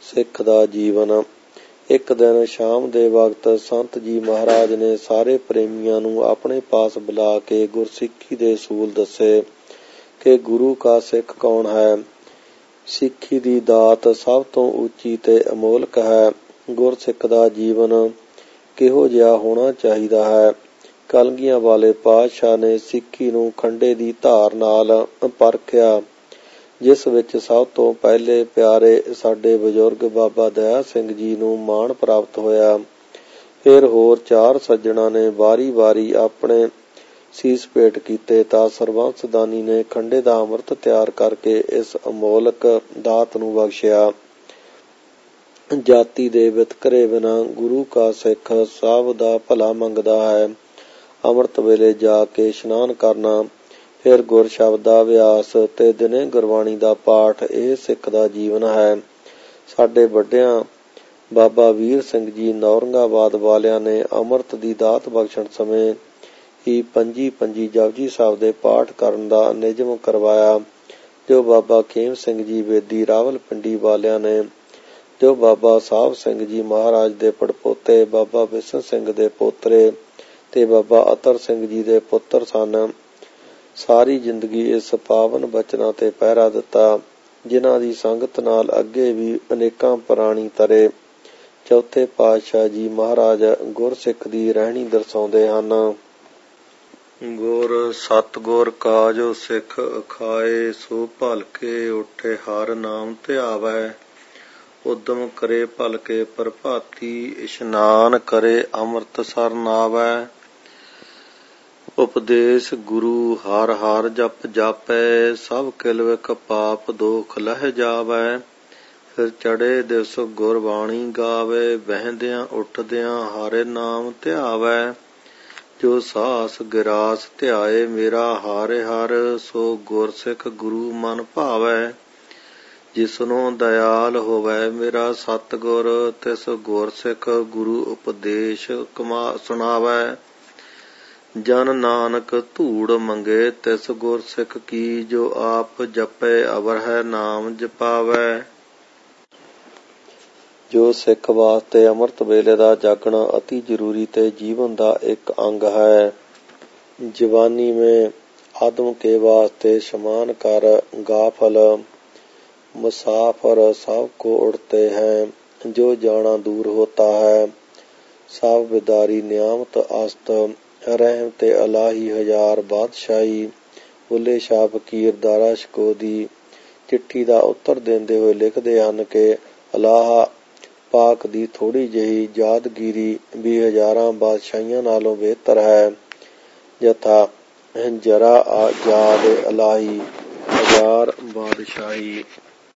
ਸਿੱਖ ਦਾ ਜੀਵਨ। ਇੱਕ ਦਿਨ ਸ਼ਾਮ ਦੇ ਵਕਤ ਸੰਤ ਜੀ ਮਹਾਰਾਜ ਨੇ ਸਾਰੇ ਪ੍ਰੇਮੀਆਂ ਨੂੰ ਆਪਣੇ ਪਾਸ ਬੁਲਾ ਕੇ ਗੁਰਸਿੱਖੀ ਦੇ ਅਸੂਲ ਦੱਸੇ ਕਿ ਗੁਰੂ ਕਾ ਸਿੱਖ ਕੌਣ ਹੈ। ਸਿੱਖੀ ਦੀ ਦਾਤ ਸਭ ਤੋਂ ਉੱਚੀ ਤੇ ਅਮੋਲਕ ਹੈ। ਗੁਰਸਿੱਖ ਦਾ ਜੀਵਨ ਕਿਹੋ ਜਿਹਾ ਹੋਣਾ ਚਾਹੀਦਾ ਹੈ। ਕਲਗੀਆਂ ਵਾਲੇ ਪਾਤਸ਼ਾਹ ਨੇ ਸਿੱਖੀ ਨੂੰ ਖੰਡੇ ਦੀ ਧਾਰ ਨਾਲ ਪਰਖਿਆ, ਜਿਸ ਵਿੱਚ ਸਭ ਤੋਂ ਪਹਿਲੇ ਪਿਆਰੇ ਸਾਡੇ ਬਜ਼ੁਰਗ ਬਾਬਾ ਦਇਆ ਸਿੰਘ ਜੀ ਨੂੰ ਮਾਣ ਪ੍ਰਾਪਤ ਹੋਇਆ। ਫਿਰ ਹੋਰ 4 ਸੱਜਣਾਂ ਨੇ ਵਾਰੀ-ਵਾਰੀ ਆਪਣੇ ਸੀਸ ਭੇਟ ਕੀਤੇ ਤਾਂ ਸਰਬੰਸ ਦਾਨੀ ਨੇ ਖੰਡੇ ਦਾ ਅੰਮ੍ਰਿਤ ਤਿਆਰ ਕਰਕੇ ਇਸ ਅਮੋਲਕ ਦਾਤ ਨੂੰ ਬਖਸ਼ਿਆ। ਜਾਤੀ ਦੇ ਵਿਤਕਰੇ ਬਿਨਾਂ ਗੁਰੂ ਕਾ ਸਿੱਖ ਸਭ ਦਾ ਭਲਾ ਮੰਗਦਾ ਹੈ। ਅੰਮ੍ਰਿਤ ਵੇਲੇ ਜਾ ਕੇ ਇਸ਼ਨਾਨ ਕਰਨਾ, ਫਿਰ ਗੁਰ ਸ਼ਬਦ ਦਾ ਅਭਿਆਸ ਤੇ ਦਿਨੇ ਗੁਰਬਾਣੀ ਦਾ ਪਾਠ, ਇਹ ਸਿੱਖ ਦਾ ਜੀਵਨ ਹੈ। ਸਾਡੇ ਵੱਡਿਆਂ ਬਾਬਾ ਵੀਰ ਸਿੰਘ ਜੀ ਨੌਰੰਗਾਬਾਦ ਵਾਲਿਆਂ ਨੇ ਅੰਮ੍ਰਿਤ ਦੀ ਦਾਤ ਬਖਸ਼ਣ ਸਮੇਂ ਹੀ 25 ਜਪਜੀ ਸਾਹਿਬ ਦੇ ਪਾਠ ਕਰਨ ਦਾ ਨਿਯਮ ਕਰਵਾਇਆ, ਜੋ ਬਾਬਾ ਖੇਮ ਸਿੰਘ ਜੀ ਵੇਦੀ ਰਾਵਲਪਿੰਡੀ ਵਾਲਿਆਂ ਨੇ, ਜੋ ਬਾਬਾ ਸਾਹਿਬ ਸਿੰਘ ਜੀ ਮਹਾਰਾਜ ਦੇ ਪੜਪੋਤੇ ਬਾਬਾ ਬਿਸ਼ਨ ਸਿੰਘ ਦੇ ਪੋਤਰੇ ਤੇ ਬਾਬਾ ਅਤਰ ਸਿੰਘ ਜੀ ਦੇ ਪੁੱਤਰ ਸਨ। ਸਾਰੀ ਜ਼ਿੰਦਗੀ ਇਸ ਪਾਵਨ ਬਚਨਾਂ ਤੇ ਪਹਿਰਾ ਦਿੱਤਾ, ਜਿਨ੍ਹਾਂ ਦੀ ਸੰਗਤ ਨਾਲ ਅੱਗੇ ਵੀ ਅਨੇਕਾਂ ਪ੍ਰਾਣੀ ਤਰੇ। ਚੌਥੇ ਪਾਤਸ਼ਾਹ ਜੀ ਮਹਾਰਾਜ ਗੁਰਸਿੱਖ ਦੀ ਰਹਿਣੀ ਦਰਸਾਉਂਦੇ ਹਨ। ਗੁਰ ਸਤਿਗੁਰ ਕਾ ਜੋ ਸਿੱਖ ਅਖਾਏ, ਸੋ ਭਲਕੇ ਉੱਠੇ ਹਰਿ ਨਾਮ ਧਿਆਵੈ। ਉਦਮ ਕਰੇ ਭਲਕੇ ਪ੍ਰਭਾਤੀ, ਇਸ਼ਨਾਨ ਕਰੇ ਅੰਮ੍ਰਿਤਸਰ ਨਾਵੈ। ਉਪਦੇਸ਼ ਗੁਰੂ ਹਰ ਹਰ ਜਪ ਜਾਪੈ, ਸਭ ਕਿਲ ਵਿਖ ਪਾਪ ਦੋਖ ਲਹਿ ਜਾਵੈ। ਫਿਰ ਚੜੇ ਦਿਵਸ ਗੁਰਬਾਣੀ ਗਾਵੇ, ਬਹਿੰਦਿਆਂ ਉੱਠਦਿਆਂ ਹਰਿ ਨਾਮ ਧਿਆਵੈ। ਜੋ ਸਾਸ ਗਿਰਾਸ ਧਿਆਏ ਮੇਰਾ ਹਰਿ ਹਰਿ, ਸੋ ਗੁਰਸਿੱਖ ਗੁਰੂ ਮਨ ਭਾਵੈ। ਜਿਸਨੂੰ ਦਇਆਲ ਹੋਵੈ ਮੇਰਾ ਸਤਿਗੁਰ, ਤਿਸ ਗੁਰਸਿੱਖ ਗੁਰੂ ਉਪਦੇਸ਼ ਸੁਣਾਵੈ। ਜਨ ਨਾਨਕ ਧੂੜ ਮੰਗੇ ਤਿਸ ਗੁਰਸਿੱਖ ਕੀ, ਜੋ ਆਪ ਜਪੈ ਅਵਰਹਿ ਨਾਮ ਜਪਾਵੈ। ਜੋ ਸਿੱਖ ਵਾਸਤੇ ਅੰਮ੍ਰਿਤ ਵੇਲੇ ਦਾ ਜਾਗਣਾ ਅਤੀ ਜ਼ਰੂਰੀ ਤੇ ਜੀਵਨ ਦਾ ਇੱਕ ਅੰਗ ਹੈ। ਜਵਾਨੀ ਮੇਂ ਆਦਮ ਕੇ ਵਾਸਤੇ ਸ਼ਮਾਨ ਕਰ, ਗਾਫਲ ਮੁਸਾਫਰ ਸਭ ਕੋ ਉੜਤੇ हैं, ਜੋ ਜਾਣਾ ਦੂਰ ਹੋਤਾ ਹੈ। ਸਭ ਬਿਦਾਰੀ ਨਿਆਮਤ ਅਸਤ, ਰਹਿਮਤ ਇਲਾਹੀ ਹਜ਼ਾਰ ਬਾਦਸ਼ਾਹੀ। ਬੁੱਲੇ ਸ਼ਾਹ ਫਕੀਰ ਦਾਰਾ ਸ਼ਕੋਦੀ ਚਿੱਠੀ ਦਾ ਉੱਤਰ ਦਿੰਦੇ ਹੋਏ ਲਿਖਦੇ ਹਨ ਕਿ ਅੱਲਾਹ ਪਾਕ ਦੀ ਥੋੜ੍ਹੀ ਜਿਹੀ ਯਾਦਗੀਰੀ ਵੀ ਹਜ਼ਾਰਾਂ ਬਾਦਸ਼ਾਹੀਆਂ ਨਾਲੋਂ ਬਿਹਤਰ ਹੈ। ਯਥਾ ਜਰਾ ਯਾਦ ਇਲਾਹੀ ਹਜ਼ਾਰ ਬਾਦਸ਼ਾਹੀ।